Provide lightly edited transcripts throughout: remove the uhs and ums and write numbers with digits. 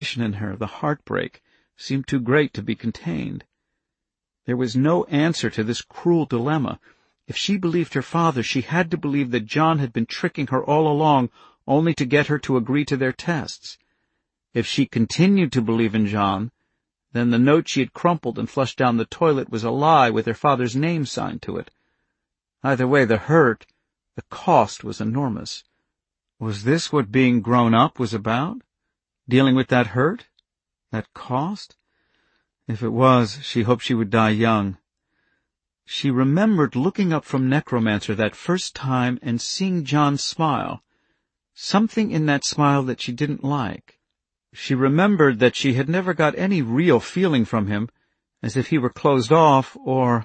in her, the heartbreak, seemed too great to be contained. There was no answer to this cruel dilemma. If she believed her father, she had to believe that John had been tricking her all along, only to get her to agree to their tests. If she continued to believe in John, then the note she had crumpled and flushed down the toilet was a lie with her father's name signed to it. Either way, the hurt, the cost was enormous. Was this what being grown up was about? Dealing with that hurt? That cost? If it was, she hoped she would die young. She remembered looking up from Necromancer that first time and seeing John smile. Something in that smile that she didn't like. She remembered that she had never got any real feeling from him, as if he were closed off, or...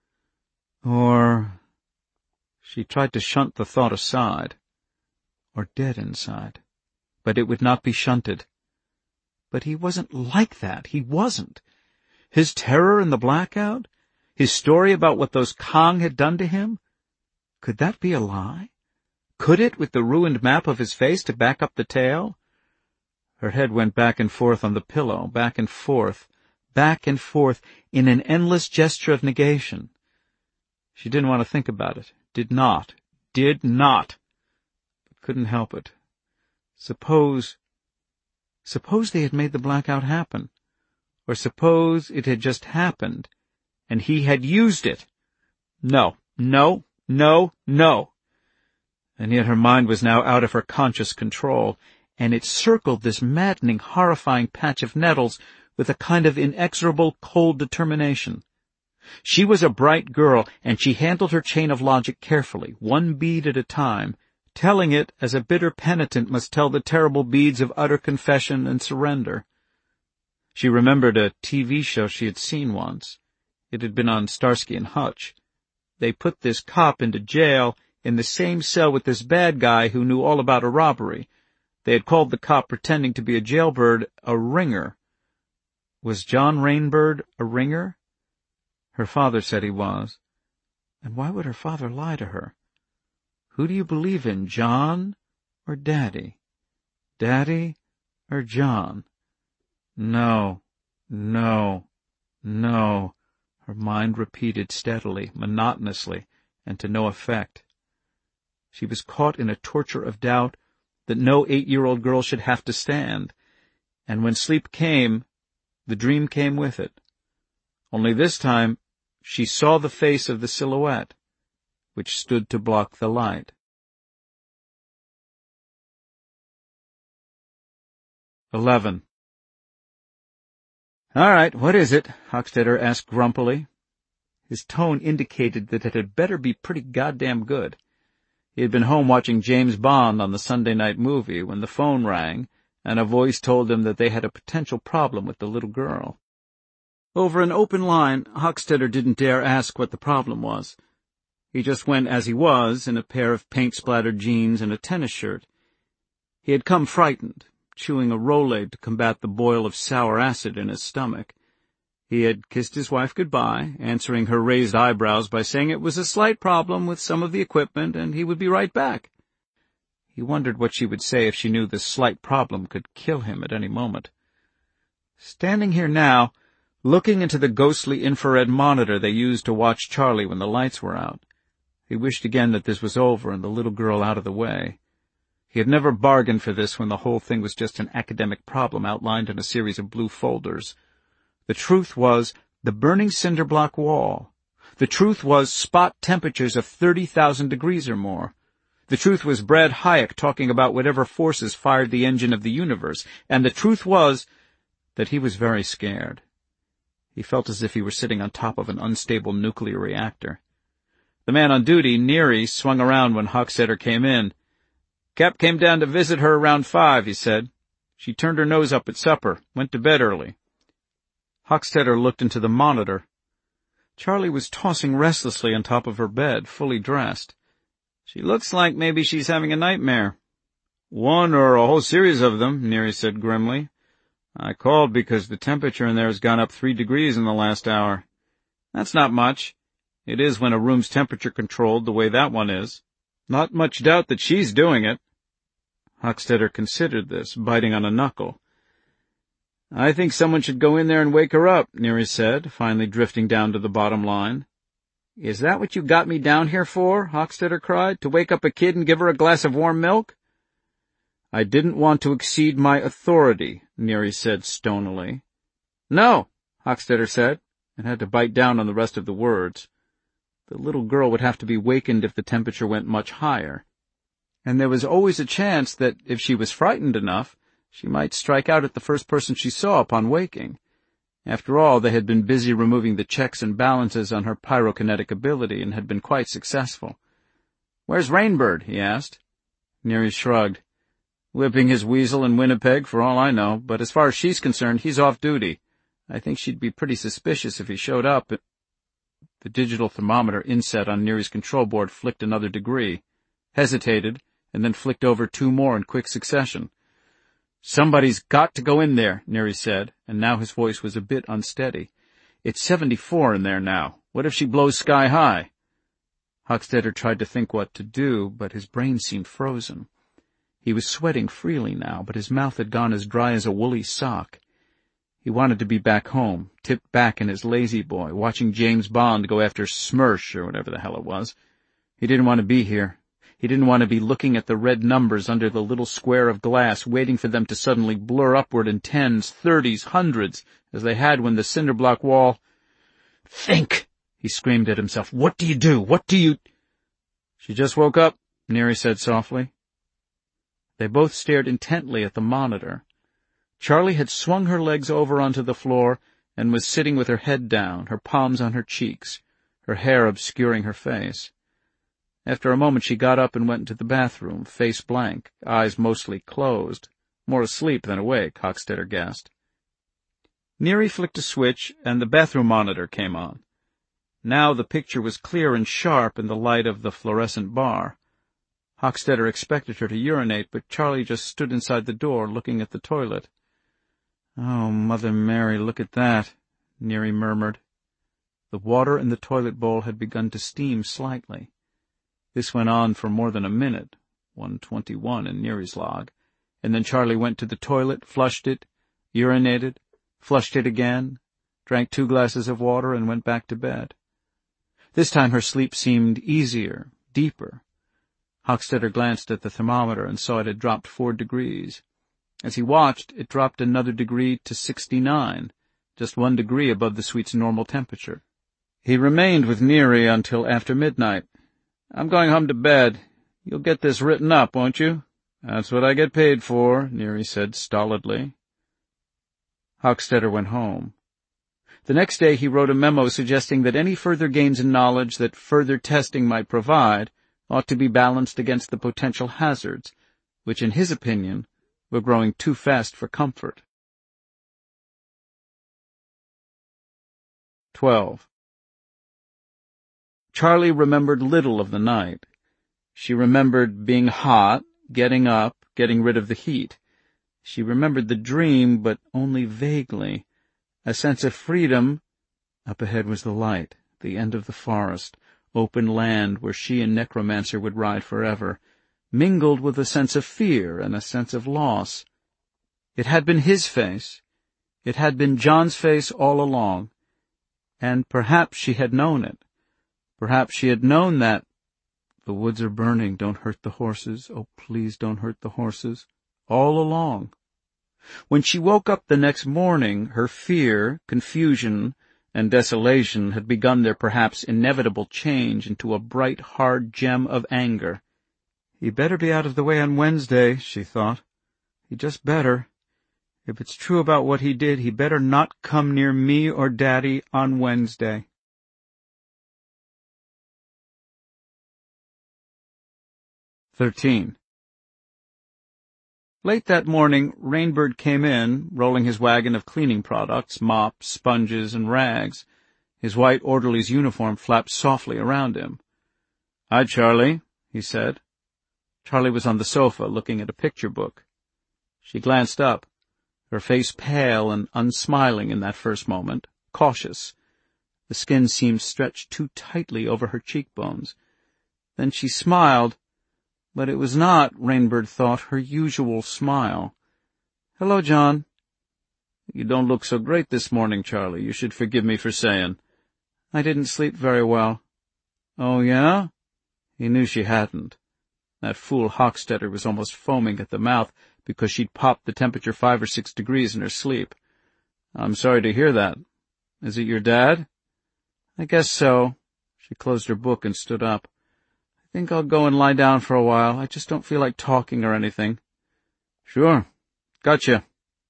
She tried to shunt the thought aside. Or dead inside. But it would not be shunted. But he wasn't like that. He wasn't. His terror in the blackout? His story about what those Kang had done to him? Could that be a lie? Could it, with the ruined map of his face to back up the tale? Her head went back and forth on the pillow, back and forth, in an endless gesture of negation. She didn't want to think about it. Did not. But couldn't help it. Suppose they had made the blackout happen. Or suppose it had just happened, and he had used it. No. And yet her mind was now out of her conscious control, and it circled this maddening, horrifying patch of nettles with a kind of inexorable, cold determination. She was a bright girl, and she handled her chain of logic carefully, one bead at a time, telling it as a bitter penitent must tell the terrible beads of utter confession and surrender. She remembered a TV show she had seen once. It had been on Starsky and Hutch. They put this cop into jail in the same cell with this bad guy who knew all about a robbery. They had called the cop pretending to be a jailbird a ringer. Was John Rainbird a ringer? Her father said he was. And why would her father lie to her? Who do you believe in, John or Daddy? Daddy or John? No. Her mind repeated steadily, monotonously, and to no effect. She was caught in a torture of doubt that no 8-year-old girl should have to stand, and when sleep came, the dream came with it. Only this time, she saw the face of the silhouette, which stood to block the light. 11. "All right, what is it?" Hochstetter asked grumpily. His tone indicated that it had better be pretty goddamn good. He had been home watching James Bond on the Sunday night movie when the phone rang, and a voice told him that they had a potential problem with the little girl. Over an open line, Hochstetter didn't dare ask what the problem was. He just went as he was, in a pair of paint-splattered jeans and a tennis shirt. He had come frightened, chewing a Rolade to combat the boil of sour acid in his stomach. He had kissed his wife goodbye, answering her raised eyebrows by saying it was a slight problem with some of the equipment and he would be right back. He wondered what she would say if she knew this slight problem could kill him at any moment. Standing here now, looking into the ghostly infrared monitor they used to watch Charlie when the lights were out, he wished again that this was over and the little girl out of the way. He had never bargained for this when the whole thing was just an academic problem outlined in a series of blue folders. The truth was the burning cinder block wall. The truth was spot temperatures of 30,000 degrees or more. The truth was Brad Hayek talking about whatever forces fired the engine of the universe. And the truth was that he was very scared. He felt as if he were sitting on top of an unstable nuclear reactor. The man on duty, Neary, swung around when Hochstetter came in. "Cap came down to visit her around 5, he said. She turned her nose up at supper, went to bed early." Hochstetter looked into the monitor. Charlie was tossing restlessly on top of her bed, fully dressed. "She looks like maybe she's having a nightmare." "One or a whole series of them," Neary said grimly. "I called because the temperature in there has gone up 3 degrees in the last hour. That's not much. It is when a room's temperature controlled the way that one is. Not much doubt that she's doing it." Hochstetter considered this, biting on a knuckle. I think someone should go in there and wake her up, Neary said, finally drifting down to the bottom line. Is that what you got me down here for? Hochstetter cried. To wake up a kid and give her a glass of warm milk? I didn't want to exceed my authority, Neary said stonily. No, Hochstetter said, and had to bite down on the rest of the words. The little girl would have to be wakened if the temperature went much higher. And there was always a chance that, if she was frightened enough, she might strike out at the first person she saw upon waking. After all, they had been busy removing the checks and balances on her pyrokinetic ability and had been quite successful. Where's Rainbird? He asked. Neary shrugged. Whipping his weasel in Winnipeg, for all I know, but as far as she's concerned, he's off duty. I think she'd be pretty suspicious if he showed up. The digital thermometer inset on Neary's control board flicked another degree, hesitated, and then flicked over 2 more in quick succession. Somebody's got to go in there, Neary said, and now his voice was a bit unsteady. It's 74 in there now. What if she blows sky high? Hochstetter tried to think what to do, but his brain seemed frozen. He was sweating freely now, but his mouth had gone as dry as a woolly sock. He wanted to be back home, tipped back in his lazy boy, watching James Bond go after Smersh or whatever the hell it was. He didn't want to be here. He didn't want to be looking at the red numbers under the little square of glass, waiting for them to suddenly blur upward in 10s, 30s, 100s, as they had when the cinder-block wall— Think! He screamed at himself. What do you do? What do you— She just woke up, Neary said softly. They both stared intently at the monitor. Charlie had swung her legs over onto the floor and was sitting with her head down, her palms on her cheeks, her hair obscuring her face. After a moment she got up and went into the bathroom, face blank, eyes mostly closed, more asleep than awake, Hochstetter guessed. Neary flicked a switch, and the bathroom monitor came on. Now the picture was clear and sharp in the light of the fluorescent bar. Hochstetter expected her to urinate, but Charlie just stood inside the door, looking at the toilet. Oh, Mother Mary, look at that, Neary murmured. The water in the toilet bowl had begun to steam slightly. This went on for more than a minute, 1:21 in Neary's log, and then Charlie went to the toilet, flushed it, urinated, flushed it again, drank 2 glasses of water, and went back to bed. This time her sleep seemed easier, deeper. Hochstetter glanced at the thermometer and saw it had dropped 4 degrees. As he watched, it dropped another degree to 69, just 1 degree above the suite's normal temperature. He remained with Neary until after midnight. I'm going home to bed. You'll get this written up, won't you? That's what I get paid for, Neary said stolidly. Hochstetter went home. The next day he wrote a memo suggesting that any further gains in knowledge that further testing might provide ought to be balanced against the potential hazards, which in his opinion were growing too fast for comfort. 12. Charlie remembered little of the night. She remembered being hot, getting up, getting rid of the heat. She remembered the dream, but only vaguely. A sense of freedom. Up ahead was the light, the end of the forest, open land where she and Necromancer would ride forever, mingled with a sense of fear and a sense of loss. It had been his face. It had been John's face all along. And perhaps she had known it. Perhaps she had known that, the woods are burning, don't hurt the horses, oh, please don't hurt the horses, all along. When she woke up the next morning, her fear, confusion, and desolation had begun their perhaps inevitable change into a bright, hard gem of anger. He better be out of the way on Wednesday, she thought. He just better. If it's true about what he did, he better not come near me or Daddy on Wednesday. 13. Late that morning, Rainbird came in, rolling his wagon of cleaning products, mops, sponges, and rags. His white orderly's uniform flapped softly around him. "Hi, Charlie," he said. Charlie was on the sofa, looking at a picture book. She glanced up, her face pale and unsmiling in that first moment, cautious. The skin seemed stretched too tightly over her cheekbones. Then she smiled, but it was not, Rainbird thought, her usual smile. "Hello, John." You don't look so great this morning, Charlie. You should forgive me for saying. I didn't sleep very well. Oh, yeah? He knew she hadn't. That fool Hochstetter was almost foaming at the mouth because she'd popped the temperature 5 or 6 degrees in her sleep. I'm sorry to hear that. Is it your dad? I guess so. She closed her book and stood up. I think I'll go and lie down for a while. I just don't feel like talking or anything. Sure. Gotcha.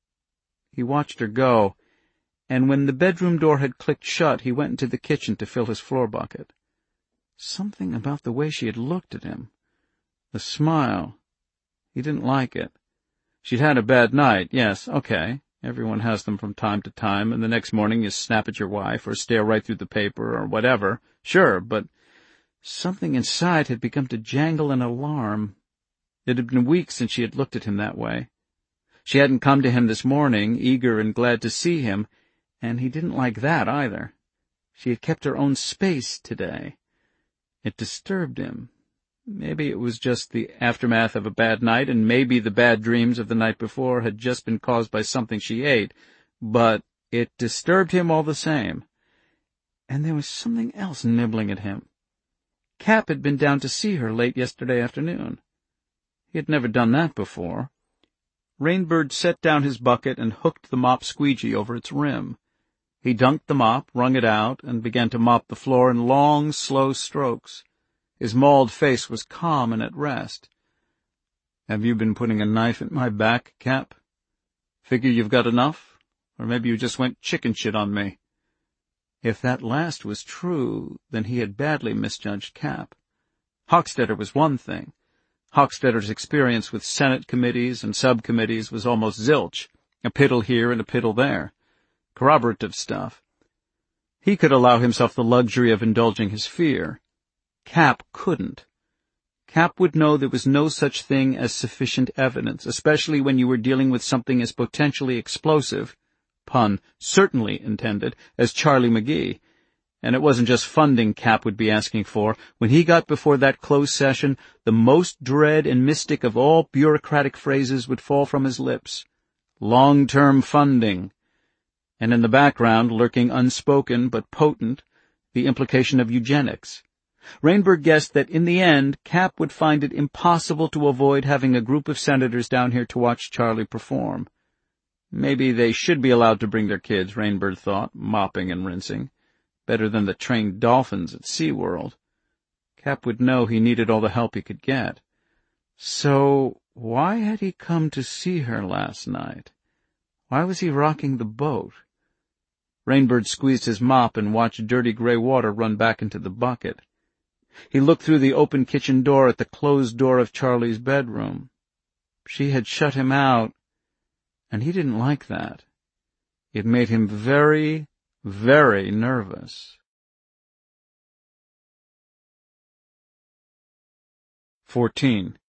He watched her go, and when the bedroom door had clicked shut, he went into the kitchen to fill his floor bucket. Something about the way she had looked at him. The smile. He didn't like it. She'd had a bad night, yes, okay. Everyone has them from time to time, and the next morning you snap at your wife or stare right through the paper or whatever. Sure, but something inside had begun to jangle an alarm. It had been weeks since she had looked at him that way. She hadn't come to him this morning, eager and glad to see him, and he didn't like that either. She had kept her own space today. It disturbed him. Maybe it was just the aftermath of a bad night, and maybe the bad dreams of the night before had just been caused by something she ate, but it disturbed him all the same. And there was something else nibbling at him. Cap had been down to see her late yesterday afternoon. He had never done that before. Rainbird set down his bucket and hooked the mop squeegee over its rim. He dunked the mop, wrung it out, and began to mop the floor in long, slow strokes. His mauled face was calm and at rest. Have you been putting a knife in my back, Cap? Figure you've got enough? Or maybe you just went chicken shit on me. If that last was true, then he had badly misjudged Cap. Hochstetter was one thing. Hochstetter's experience with Senate committees and subcommittees was almost zilch, a piddle here and a piddle there. Corroborative stuff. He could allow himself the luxury of indulging his fear. Cap couldn't. Cap would know there was no such thing as sufficient evidence, especially when you were dealing with something as potentially explosive, pun certainly intended, as Charlie McGee. And it wasn't just funding Cap would be asking for. When he got before that closed session, the most dread and mystic of all bureaucratic phrases would fall from his lips. Long-term funding. And in the background, lurking unspoken but potent, the implication of eugenics. Rainbird guessed that in the end, Cap would find it impossible to avoid having a group of senators down here to watch Charlie perform. Maybe they should be allowed to bring their kids, Rainbird thought, mopping and rinsing. Better than the trained dolphins at SeaWorld. Cap would know he needed all the help he could get. So, why had he come to see her last night? Why was he rocking the boat? Rainbird squeezed his mop and watched dirty gray water run back into the bucket. He looked through the open kitchen door at the closed door of Charlie's bedroom. She had shut him out, and he didn't like that. It made him very, very nervous. 14.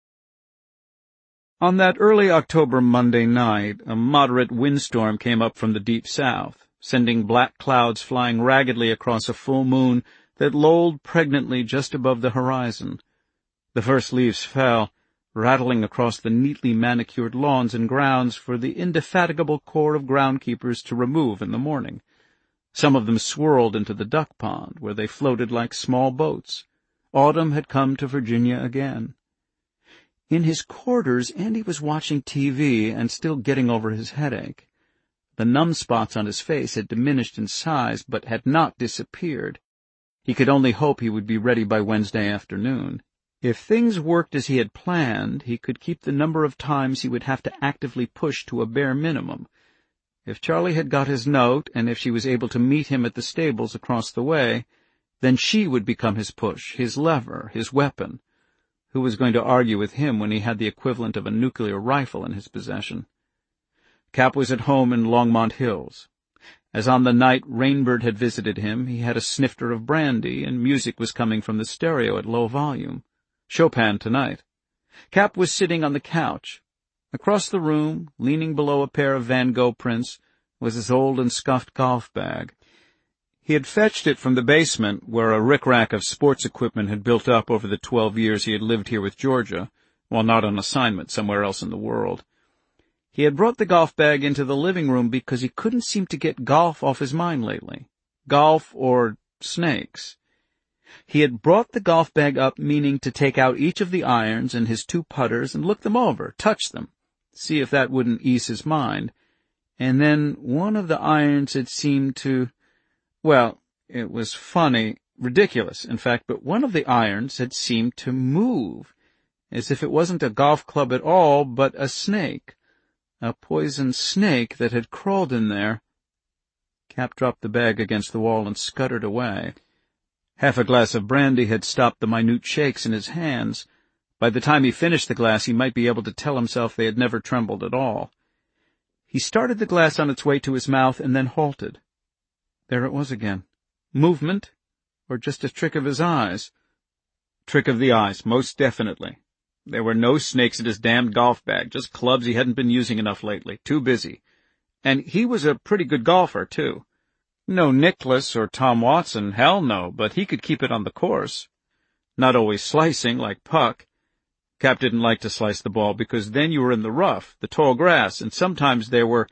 On that early October Monday night, a moderate windstorm came up from the deep south, sending black clouds flying raggedly across a full moon that lolled pregnantly just above the horizon. The first leaves fell, rattling across the neatly manicured lawns and grounds for the indefatigable corps of groundkeepers to remove in the morning. Some of them swirled into the duck pond, where they floated like small boats. Autumn had come to Virginia again. In his quarters, Andy was watching TV and still getting over his headache. The numb spots on his face had diminished in size, but had not disappeared. He could only hope he would be ready by Wednesday afternoon. If things worked as he had planned, he could keep the number of times he would have to actively push to a bare minimum. If Charlie had got his note, and if she was able to meet him at the stables across the way, then she would become his push, his lever, his weapon. Who was going to argue with him when he had the equivalent of a nuclear rifle in his possession? Cap was at home in Longmont Hills. As on the night Rainbird had visited him, he had a snifter of brandy, and music was coming from the stereo at low volume. Chopin tonight. Cap was sitting on the couch. Across the room, leaning below a pair of Van Gogh prints, was his old and scuffed golf bag. He had fetched it from the basement, where a rickrack of sports equipment had built up over the 12 years he had lived here with Georgia, while not on assignment somewhere else in the world. He had brought the golf bag into the living room because he couldn't seem to get golf off his mind lately. Golf or snakes. He had brought the golf bag up meaning to take out each of the irons and his 2 putters and look them over, touch them, see if that wouldn't ease his mind. And then one of the irons had seemed to, well, it was funny, ridiculous, in fact, but one of the irons had seemed to move, as if it wasn't a golf club at all, but a snake. A poison snake that had crawled in there. Cap dropped the bag against the wall and scuttered away. Half a glass of brandy had stopped the minute shakes in his hands. By the time he finished the glass, he might be able to tell himself they had never trembled at all. He started the glass on its way to his mouth and then halted. There it was again. Movement, or just a trick of his eyes? Trick of the eyes, most definitely. There were no snakes in his damned golf bag, just clubs he hadn't been using enough lately, too busy. And he was a pretty good golfer, too. No Nicklaus or Tom Watson, hell no, but he could keep it on the course. Not always slicing like Puck. Cap didn't like to slice the ball because then you were in the rough, the tall grass, and sometimes there were...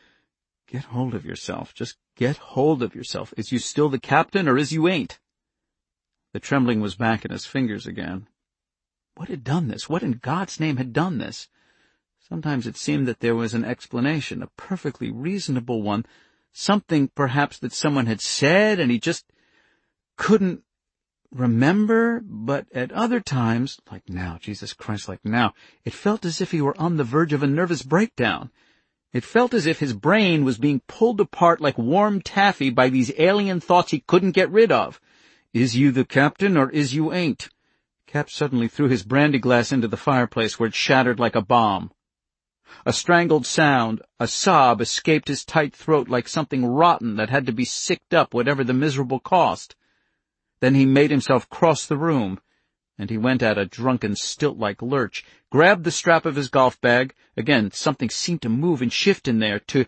Get hold of yourself. Just get hold of yourself. Is you still the captain or is you ain't? The trembling was back in his fingers again. What had done this? What in God's name had done this? Sometimes it seemed that there was an explanation, a perfectly reasonable one, something perhaps that someone had said and he just couldn't remember, but at other times, like now, Jesus Christ, like now, it felt as if he were on the verge of a nervous breakdown. It felt as if his brain was being pulled apart like warm taffy by these alien thoughts he couldn't get rid of. Is you the captain or is you ain't? Cap suddenly threw his brandy glass into the fireplace where it shattered like a bomb. A strangled sound, a sob, escaped his tight throat like something rotten that had to be sicked up whatever the miserable cost. Then he made himself cross the room, and he went at a drunken stilt-like lurch, grabbed the strap of his golf bag. Again, something seemed to move and shift in there, to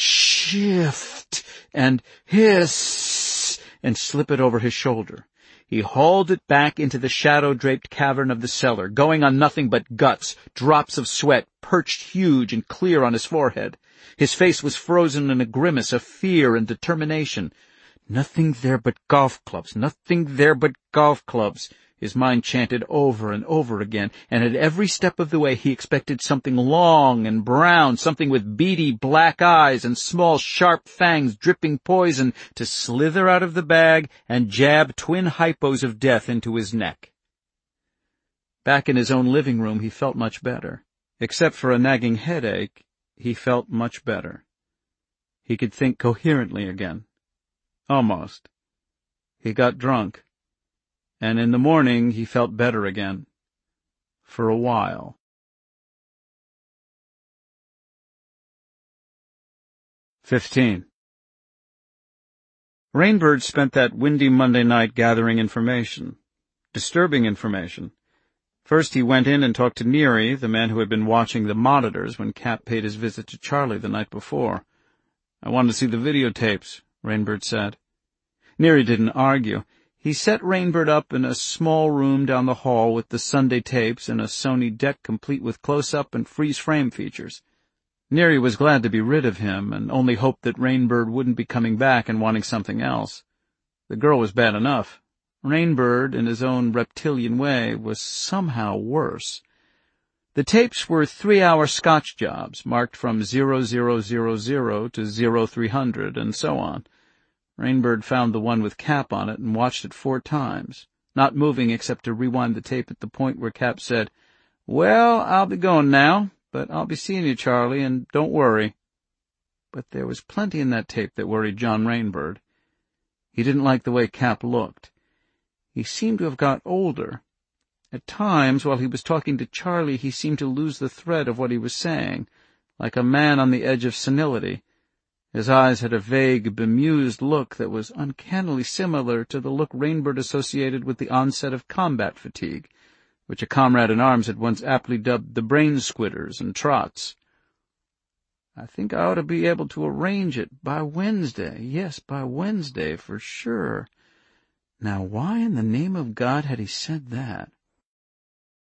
shift and hiss and slip it over his shoulder. He hauled it back into the shadow-draped cavern of the cellar, going on nothing but guts, drops of sweat perched huge and clear on his forehead. His face was frozen in a grimace of fear and determination. Nothing there but golf clubs, nothing there but golf clubs, his mind chanted over and over again, and at every step of the way he expected something long and brown, something with beady black eyes and small sharp fangs dripping poison to slither out of the bag and jab twin hypos of death into his neck. Back in his own living room he felt much better. Except for a nagging headache, he felt much better. He could think coherently again. Almost. He got drunk. And in the morning he felt better again. For a while. 15. Rainbird spent that windy Monday night gathering information. Disturbing information. First he went in and talked to Neary, the man who had been watching the monitors when Cap paid his visit to Charlie the night before. I wanted to see the videotapes, Rainbird said. Neary didn't argue. He set Rainbird up in a small room down the hall with the Sunday tapes and a Sony deck complete with close-up and freeze-frame features. Neary was glad to be rid of him and only hoped that Rainbird wouldn't be coming back and wanting something else. The girl was bad enough. Rainbird, in his own reptilian way, was somehow worse. The tapes were 3-hour Scotch jobs, marked from 0000 to 0300, and so on. Rainbird found the one with Cap on it and watched it 4 times, not moving except to rewind the tape at the point where Cap said, "Well, I'll be going now, but I'll be seeing you, Charlie, and don't worry." But there was plenty in that tape that worried John Rainbird. He didn't like the way Cap looked. He seemed to have got older. At times, while he was talking to Charlie, he seemed to lose the thread of what he was saying, like a man on the edge of senility. His eyes had a vague, bemused look that was uncannily similar to the look Rainbird associated with the onset of combat fatigue, which a comrade in arms had once aptly dubbed the brain squitters and trots. "I think I ought to be able to arrange it by Wednesday. Yes, by Wednesday, for sure." Now, why in the name of God had he said that?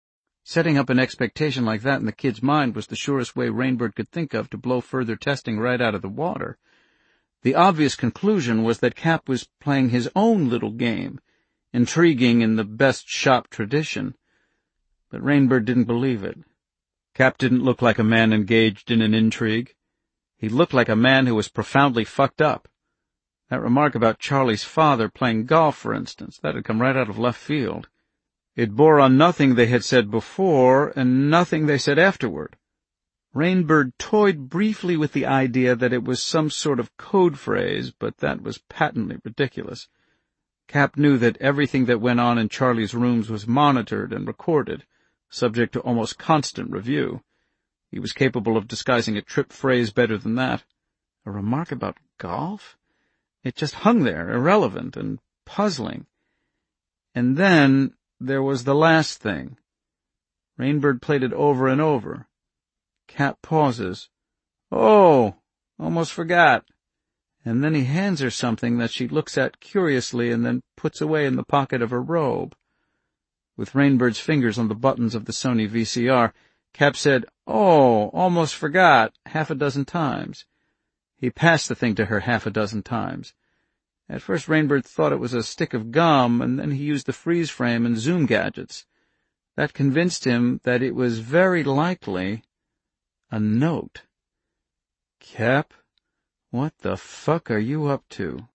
Setting up an expectation like that in the kid's mind was the surest way Rainbird could think of to blow further testing right out of the water. The obvious conclusion was that Cap was playing his own little game, intriguing in the best shop tradition. But Rainbird didn't believe it. Cap didn't look like a man engaged in an intrigue. He looked like a man who was profoundly fucked up. That remark about Charlie's father playing golf, for instance, that had come right out of left field. It bore on nothing they had said before and nothing they said afterward. Rainbird toyed briefly with the idea that it was some sort of code phrase, but that was patently ridiculous. Cap knew that everything that went on in Charlie's rooms was monitored and recorded, subject to almost constant review. He was capable of disguising a trip phrase better than that. A remark about golf? It just hung there, irrelevant and puzzling. And then there was the last thing. Rainbird played it over and over. Cap pauses. "Oh, almost forgot." And then he hands her something that she looks at curiously and then puts away in the pocket of her robe. With Rainbird's fingers on the buttons of the Sony VCR, Cap said, "Oh, almost forgot," half a dozen times. He passed the thing to her half a dozen times. At first Rainbird thought it was a stick of gum, and then he used the freeze frame and zoom gadgets. That convinced him that it was very likely a note. "Cap, what the fuck are you up to?"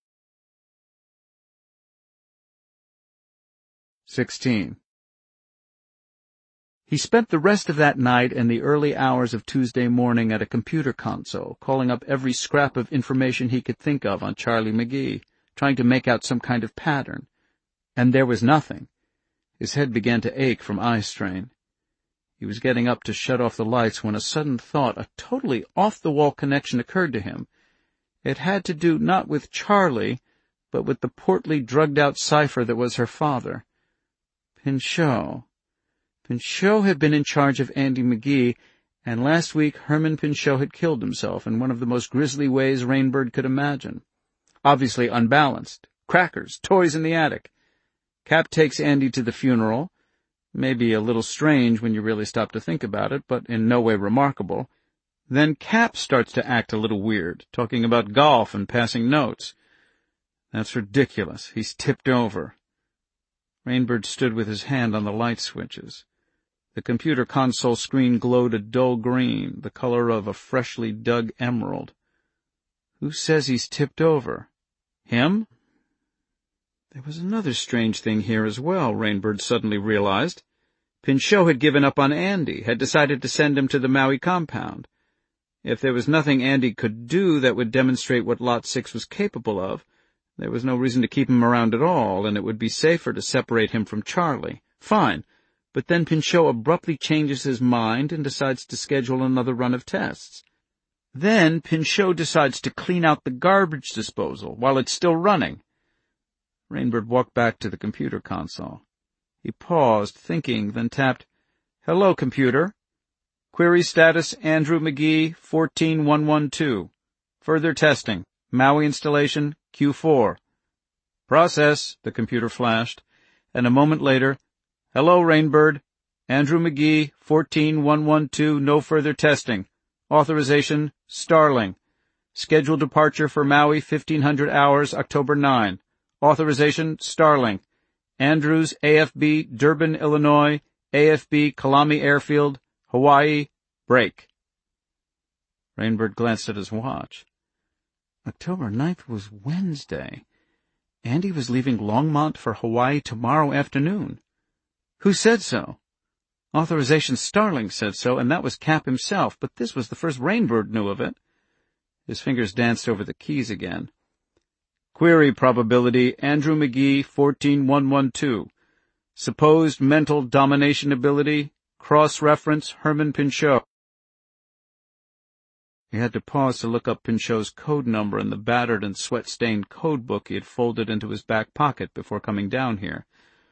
16. He spent the rest of that night and the early hours of Tuesday morning at a computer console, calling up every scrap of information he could think of on Charlie McGee, trying to make out some kind of pattern. And there was nothing. His head began to ache from eye strain. He was getting up to shut off the lights when a sudden thought, a totally off-the-wall connection occurred to him. It had to do not with Charlie, but with the portly, drugged-out cipher that was her father. Pinchot. Pinchot had been in charge of Andy McGee, and last week Herman Pinchot had killed himself in one of the most grisly ways Rainbird could imagine. Obviously unbalanced. Crackers, toys in the attic. Cap takes Andy to the funeral. Maybe a little strange when you really stop to think about it, but in no way remarkable. Then Cap starts to act a little weird, talking about golf and passing notes. That's ridiculous. He's tipped over. Rainbird stood with his hand on the light switches. The computer console screen glowed a dull green, the color of a freshly dug emerald. Who says he's tipped over? Him? There was another strange thing here as well, Rainbird suddenly realized. Pinchot had given up on Andy, had decided to send him to the Maui compound. If there was nothing Andy could do that would demonstrate what Lot 6 was capable of, there was no reason to keep him around at all, and it would be safer to separate him from Charlie. Fine, but then Pinchot abruptly changes his mind and decides to schedule another run of tests. Then Pinchot decides to clean out the garbage disposal while it's still running. Rainbird walked back to the computer console. He paused, thinking, then tapped, "Hello, computer. Query status Andrew McGee 14112. Further testing. Maui installation Q4. Process," the computer flashed, and a moment later, "Hello, Rainbird. Andrew McGee 14112, no further testing. Authorization Starling. Scheduled departure for Maui 1500 hours, October 9. Authorization Starling. Andrews, AFB, Durbin, Illinois, AFB, Kalami Airfield, Hawaii, break." Rainbird glanced at his watch. October 9th was Wednesday. Andy was leaving Longmont for Hawaii tomorrow afternoon. Who said so? Authorization Starling said so, and that was Cap himself, but this was the first Rainbird knew of it. His fingers danced over the keys again. Query probability Andrew McGee 14112. Supposed mental domination ability, cross-reference Herman Pinchot. He had to pause to look up Pinchot's code number in the battered and sweat-stained code book he had folded into his back pocket before coming down here.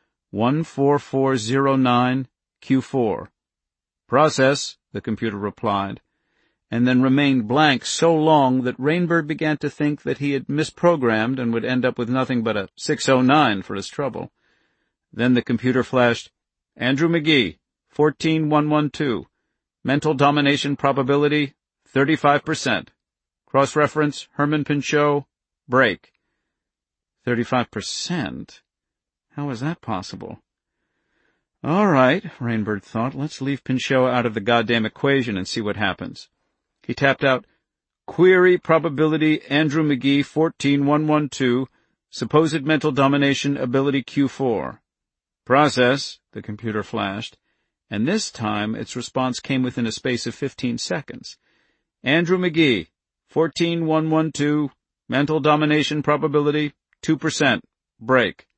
14409 Q4. Process, the computer replied, and then remained blank so long that Rainbird began to think that he had misprogrammed and would end up with nothing but a 609 for his trouble. Then the computer flashed, Andrew McGee, 14112. Mental domination probability, 35%. Cross-reference, Herman Pinchot, break. 35%? How is that possible? All right, Rainbird thought, let's leave Pinchot out of the goddamn equation and see what happens. He tapped out, query probability Andrew McGee 14112, supposed mental domination ability Q4. Process, the computer flashed, and this time its response came within a space of 15 seconds. Andrew McGee, 14112, mental domination probability 2%, break.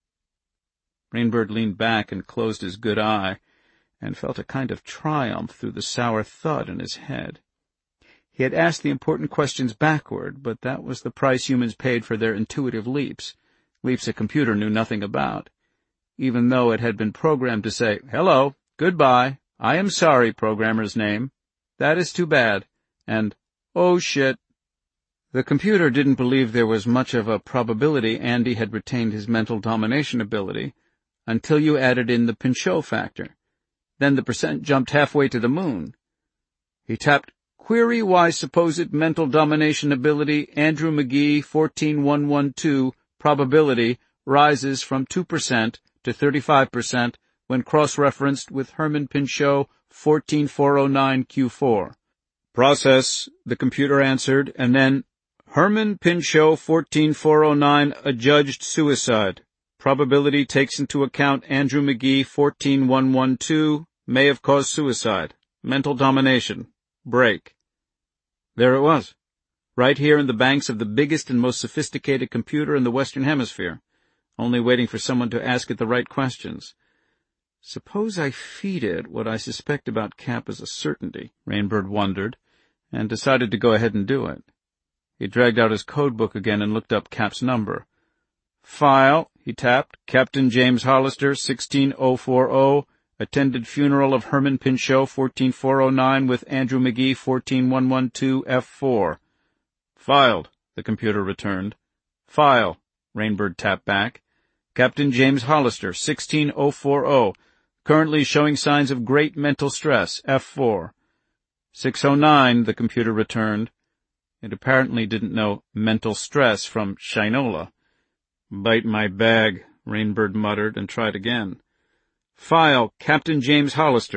Rainbird leaned back and closed his good eye, and felt a kind of triumph through the sour thud in his head. He had asked the important questions backward, but that was the price humans paid for their intuitive leaps a computer knew nothing about, even though it had been programmed to say, hello, goodbye, I am sorry, programmer's name, that is too bad, and, oh shit. The computer didn't believe there was much of a probability Andy had retained his mental domination ability until you added in the Pinchot factor. Then the percent jumped halfway to the moon. He tapped, query why supposed mental domination ability Andrew McGee 14112 probability rises from 2% to 35% when cross-referenced with Herman Pinchot 14409 Q4. Process, the computer answered, and then Herman Pinchot 14409 adjudged suicide. Probability takes into account Andrew McGee 14112 may have caused suicide. Mental domination. Break. There it was. Right here in the banks of the biggest and most sophisticated computer in the Western Hemisphere, only waiting for someone to ask it the right questions. Suppose I feed it what I suspect about Cap as a certainty, Rainbird wondered, and decided to go ahead and do it. He dragged out his code book again and looked up Cap's number. File, he tapped, Captain James Hollister, 16040, attended funeral of Herman Pinchot, 14409, with Andrew McGee, 14112, F4. Filed, the computer returned. File, Rainbird tapped back. Captain James Hollister, 16040, currently showing signs of great mental stress, F4. 609, the computer returned. It apparently didn't know mental stress from Shinola. Bite my bag, Rainbird muttered and tried again. File, Captain James Hollister,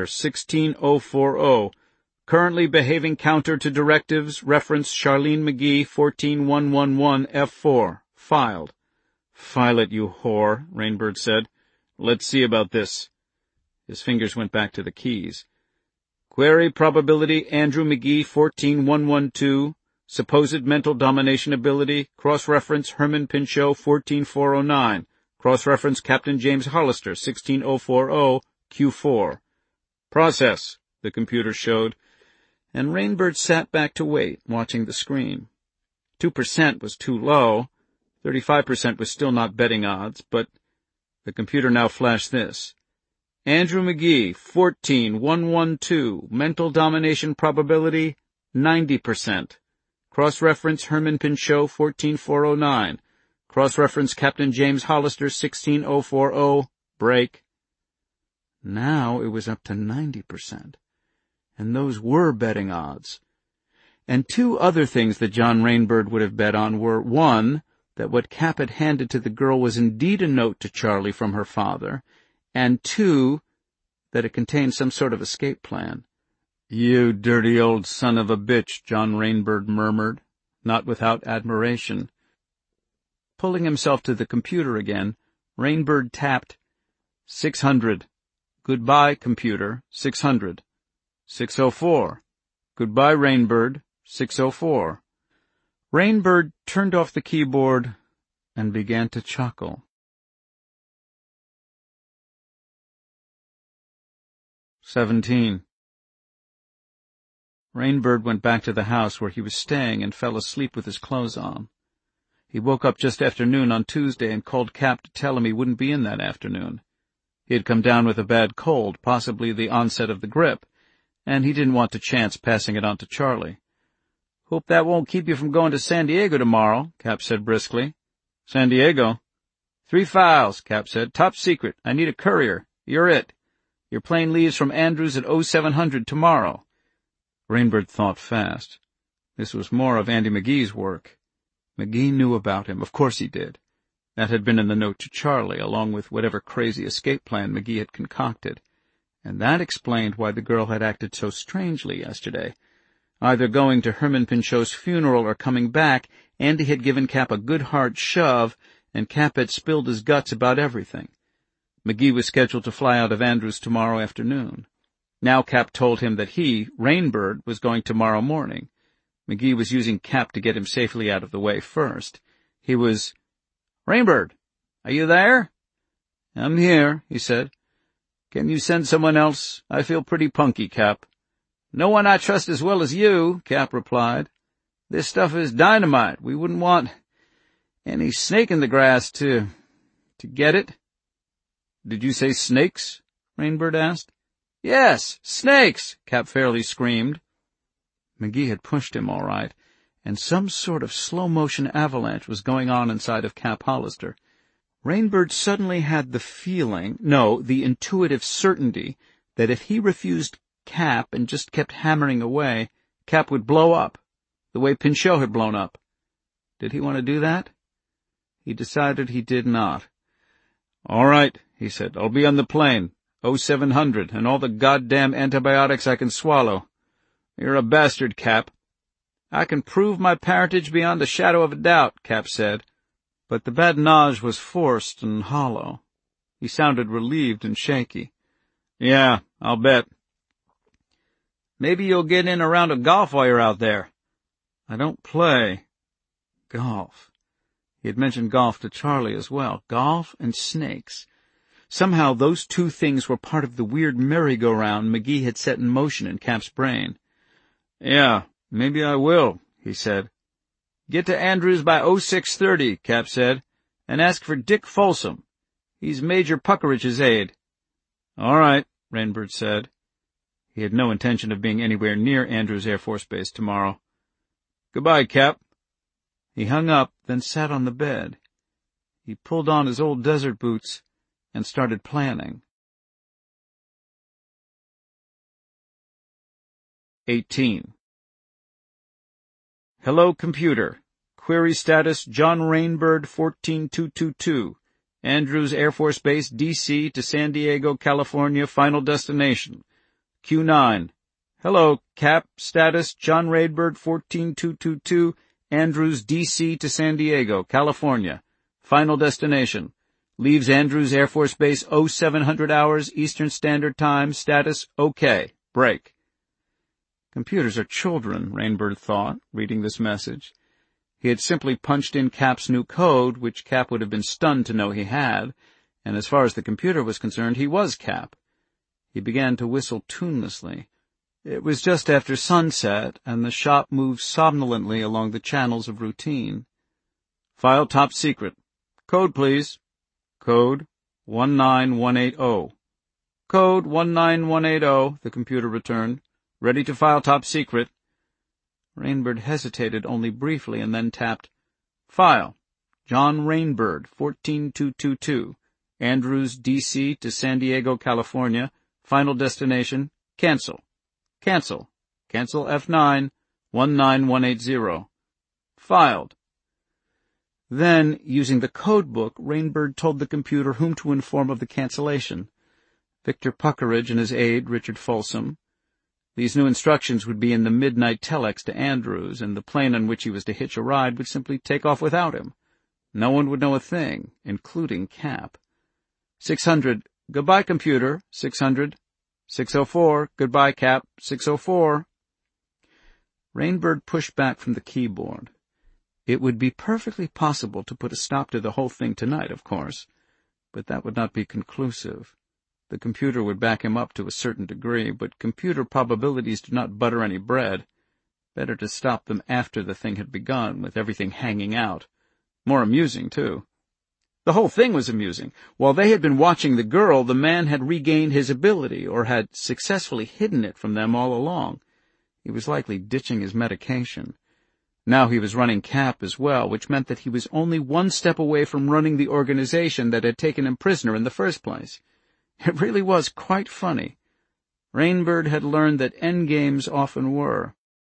16040, currently behaving counter to directives, reference Charlene McGee, 14111, F4. Filed. File it, you whore, Rainbird said. Let's see about this. His fingers went back to the keys. Query probability Andrew McGee, 14112, supposed mental domination ability, cross-reference Herman Pinchot, 14409, cross-reference Captain James Hollister, 16040, Q4. Process, the computer showed, and Rainbird sat back to wait, watching the screen. 2% was too low, 35% was still not betting odds, but the computer now flashed this. Andrew McGee, 14112, mental domination probability, 90%. Cross-reference Herman Pinchot, 14409. Cross-reference Captain James Hollister, 16040, break. Now it was up to 90%. And those were betting odds. And two other things that John Rainbird would have bet on were, one, that what Cap had handed to the girl was indeed a note to Charlie from her father, and two, that it contained some sort of escape plan. You dirty old son of a bitch, John Rainbird murmured, not without admiration. Pulling himself to the computer again, Rainbird tapped, 600. Goodbye, computer, 600. 604. Goodbye, Rainbird, 604. Rainbird turned off the keyboard and began to chuckle. 17. Rainbird went back to the house where he was staying and fell asleep with his clothes on. He woke up just after noon on Tuesday and called Cap to tell him he wouldn't be in that afternoon. He had come down with a bad cold, possibly the onset of the grip, and he didn't want to chance passing it on to Charlie. Hope that won't keep you from going to San Diego tomorrow, Cap said briskly. San Diego? 3 files, Cap said. Top secret. I need a courier. You're it. Your plane leaves from Andrews at 0700 tomorrow." Rainbird thought fast. This was more of Andy McGee's work. McGee knew about him. Of course he did. That had been in the note to Charlie, along with whatever crazy escape plan McGee had concocted. And that explained why the girl had acted so strangely yesterday. Either going to Herman Pinchot's funeral or coming back, Andy had given Cap a good hard shove, and Cap had spilled his guts about everything. McGee was scheduled to fly out of Andrews tomorrow afternoon. Now Cap told him that he, Rainbird, was going tomorrow morning. McGee was using Cap to get him safely out of the way first. He was, "Rainbird, are you there?" "I'm here," he said. "Can you send someone else? I feel pretty punky, Cap." "No one I trust as well as you," Cap replied. "This stuff is dynamite. We wouldn't want any snake in the grass to get it." "Did you say snakes?" Rainbird asked. "Yes, snakes!" Cap fairly screamed. McGee had pushed him all right, and some sort of slow-motion avalanche was going on inside of Cap Hollister. Rainbird suddenly had the intuitive certainty that if he refused Cap and just kept hammering away, Cap would blow up, the way Pinchot had blown up. Did he want to do that? He decided he did not. "All right," he said. "I'll be on the plane, 0700, and all the goddamn antibiotics I can swallow." "You're a bastard, Cap." "I can prove my parentage beyond a shadow of a doubt," Cap said. But the badinage was forced and hollow. He sounded relieved and shaky. "Yeah, I'll bet." "Maybe you'll get in a round of golf while you're out there." "I don't play." Golf. He had mentioned golf to Charlie as well. Golf and snakes. Somehow those two things were part of the weird merry-go-round McGee had set in motion in Cap's brain. "Yeah, maybe I will," he said. "Get to Andrews by 0630, Cap said, "and ask for Dick Folsom. He's Major Puckeridge's aide." "All right," Rainbird said. He had no intention of being anywhere near Andrews Air Force Base tomorrow. "Goodbye, Cap." He hung up, then sat on the bed. He pulled on his old desert boots and started planning. 18. "Hello, computer. Query status John Rainbird 14222. Andrews Air Force Base, D.C. to San Diego, California, final destination. Q9. Hello, Cap. Status John Rainbird 14222. Andrews, D.C. to San Diego, California. Final destination. Leaves Andrews Air Force Base 0700 hours Eastern Standard Time. Status OK. Break." Computers are children, Rainbird thought, reading this message. He had simply punched in Cap's new code, which Cap would have been stunned to know he had, and as far as the computer was concerned, he was Cap. He began to whistle tunelessly. It was just after sunset, and the shop moved somnolently along the channels of routine. "File top secret. Code, please." "Code 19180. "Code 19180, the computer returned. "Ready to file top secret." Rainbird hesitated only briefly and then tapped, "File. John Rainbird, 14222. Andrews, D.C. to San Diego, California. Final destination. Cancel. Cancel. Cancel F9, 19180. Filed." Then, using the code book, Rainbird told the computer whom to inform of the cancellation. Victor Puckeridge and his aide, Richard Folsom. These new instructions would be in the midnight telex to Andrews, and the plane on which he was to hitch a ride would simply take off without him. No one would know a thing, including Cap. 600, "Goodbye, computer." 600. 604, "Goodbye, Cap." 604. Rainbird pushed back from the keyboard. It would be perfectly possible to put a stop to the whole thing tonight, of course, but that would not be conclusive. The computer would back him up to a certain degree, but computer probabilities do not butter any bread. Better to stop them after the thing had begun, with everything hanging out. More amusing, too. The whole thing was amusing. While they had been watching the girl, the man had regained his ability, or had successfully hidden it from them all along. He was likely ditching his medication. Now he was running Cap as well, which meant that he was only one step away from running the organization that had taken him prisoner in the first place. It really was quite funny. Rainbird had learned that endgames often were.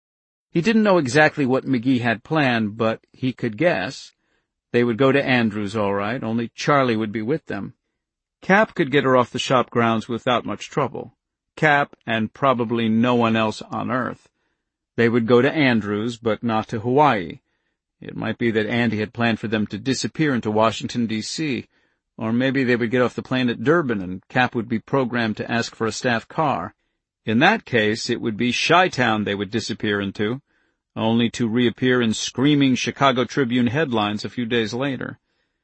He didn't know exactly what McGee had planned, but he could guess. They would go to Andrews all right, only Charlie would be with them. Cap could get her off the shop grounds without much trouble. Cap, and probably no one else on Earth. They would go to Andrews, but not to Hawaii. It might be that Andy had planned for them to disappear into Washington, D.C., or maybe they would get off the plane at Durban and Cap would be programmed to ask for a staff car. In that case, it would be Chi-Town they would disappear into, only to reappear in screaming Chicago Tribune headlines a few days later.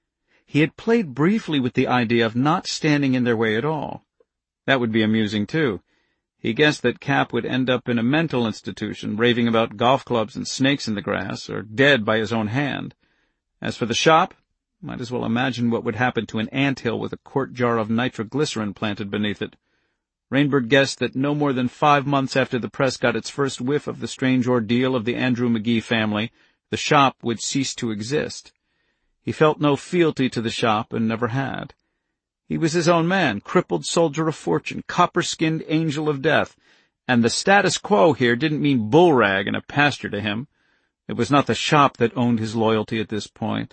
He had played briefly with the idea of not standing in their way at all. That would be amusing, too. He guessed that Cap would end up in a mental institution, raving about golf clubs and snakes in the grass, or dead by his own hand. As for the shop, might as well imagine what would happen to an anthill with a quart jar of nitroglycerin planted beneath it. Rainbird guessed that no more than 5 months after the press got its first whiff of the strange ordeal of the Andrew McGee family, the shop would cease to exist. He felt no fealty to the shop and never had. He was his own man, crippled soldier of fortune, copper-skinned angel of death, and the status quo here didn't mean bull rag in a pasture to him. It was not the shop that owned his loyalty at this point.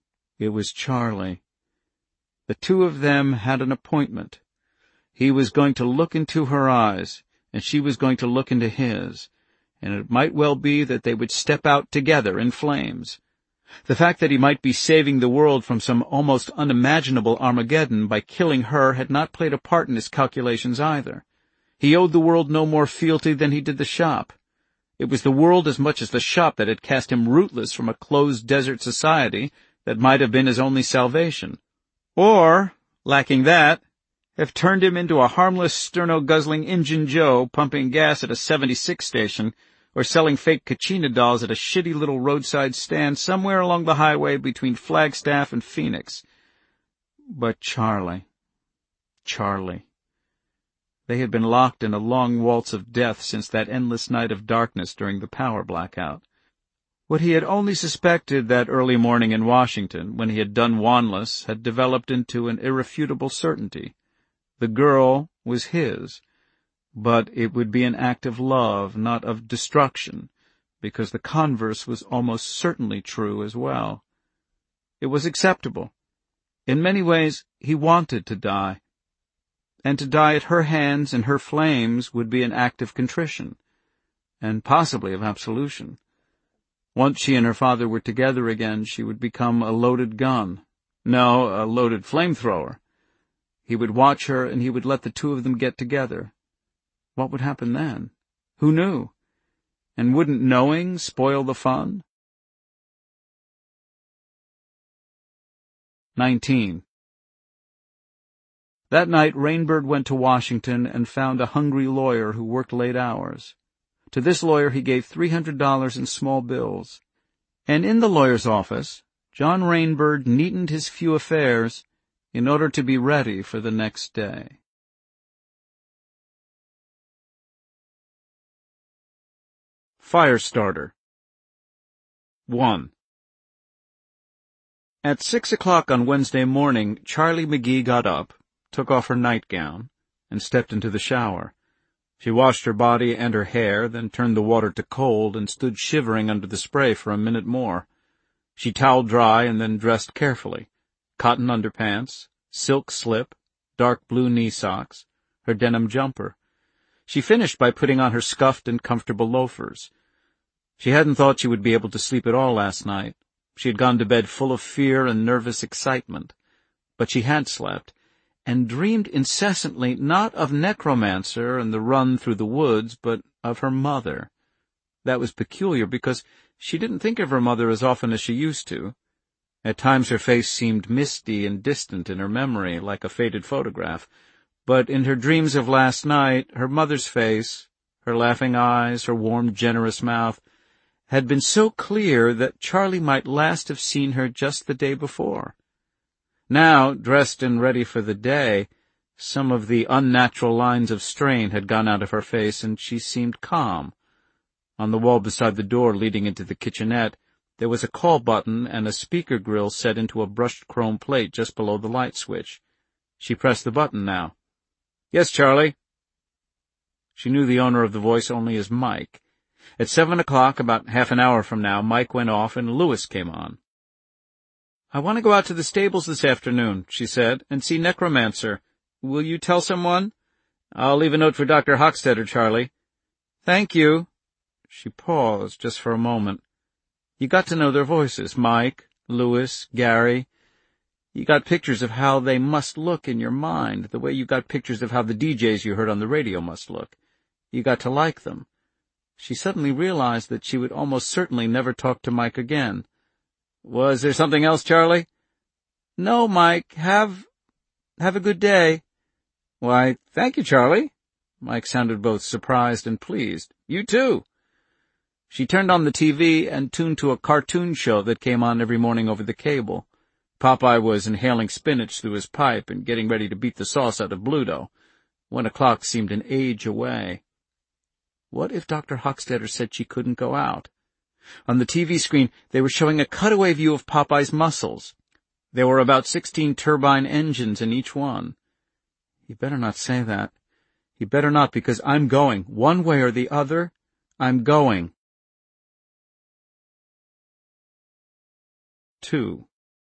It was Charlie. The two of them had an appointment. He was going to look into her eyes, and she was going to look into his, and it might well be that they would step out together in flames. The fact that he might be saving the world from some almost unimaginable Armageddon by killing her had not played a part in his calculations either. He owed the world no more fealty than he did the shop. It was the world as much as the shop that had cast him rootless from a closed desert society that might have been his only salvation. Or, lacking that, have turned him into a harmless sterno-guzzling Injun Joe pumping gas at a 76 station or selling fake Kachina dolls at a shitty little roadside stand somewhere along the highway between Flagstaff and Phoenix. But Charlie. They had been locked in a long waltz of death since that endless night of darkness during the power blackout. What he had only suspected that early morning in Washington, when he had done Wanless, had developed into an irrefutable certainty. The girl was his, but it would be an act of love, not of destruction, because the converse was almost certainly true as well. It was acceptable. In many ways, he wanted to die. And to die at her hands and her flames would be an act of contrition, and possibly of absolution. Once she and her father were together again, she would become a loaded gun. No, a loaded flamethrower. He would watch her, and he would let the two of them get together. What would happen then? Who knew? And wouldn't knowing spoil the fun? 19. That night Rainbird went to Washington and found a hungry lawyer who worked late hours. To this lawyer he gave $300 in small bills. And in the lawyer's office, John Rainbird neatened his few affairs in order to be ready for the next day. Firestarter 1. At 6 o'clock on Wednesday morning, Charlie McGee got up, took off her nightgown, and stepped into the shower. She washed her body and her hair, then turned the water to cold and stood shivering under the spray for a minute more. She toweled dry and then dressed carefully. Cotton underpants, silk slip, dark blue knee socks, her denim jumper. She finished by putting on her scuffed and comfortable loafers. She hadn't thought she would be able to sleep at all last night. She had gone to bed full of fear and nervous excitement. But she had slept, and dreamed incessantly not of Necromancer and the run through the woods, but of her mother. That was peculiar, because she didn't think of her mother as often as she used to. At times her face seemed misty and distant in her memory, like a faded photograph. But in her dreams of last night, her mother's face, her laughing eyes, her warm, generous mouth, had been so clear that Charlie might last have seen her just the day before. Now, dressed and ready for the day, some of the unnatural lines of strain had gone out of her face, and she seemed calm. On the wall beside the door leading into the kitchenette, there was a call button and a speaker grill set into a brushed chrome plate just below the light switch. She pressed the button now. "Yes, Charlie." She knew the owner of the voice only as Mike. At 7 o'clock, about half an hour from now, Mike went off and Lewis came on. "I want to go out to the stables this afternoon," she said, "and see Necromancer. Will you tell someone?" "I'll leave a note for Dr. Hochstetter, Charlie." "Thank you." She paused just for a moment. "You got to know their voices, Mike, Lewis, Gary. You got pictures of how they must look in your mind, the way you got pictures of how the DJs you heard on the radio must look. You got to like them." She suddenly realized that she would almost certainly never talk to Mike again. "Was there something else, Charlie?" "No, Mike. Have a good day." "Why, thank you, Charlie." Mike sounded both surprised and pleased. "You too." She turned on the TV and tuned to a cartoon show that came on every morning over the cable. Popeye was inhaling spinach through his pipe and getting ready to beat the sauce out of Bluto. 1 o'clock seemed an age away. What if Dr. Hochstetter said she couldn't go out? On the TV screen, they were showing a cutaway view of Popeye's muscles. There were about 16 turbine engines in each one. "He better not say that. He better not, because I'm going. One way or the other, I'm going." 2.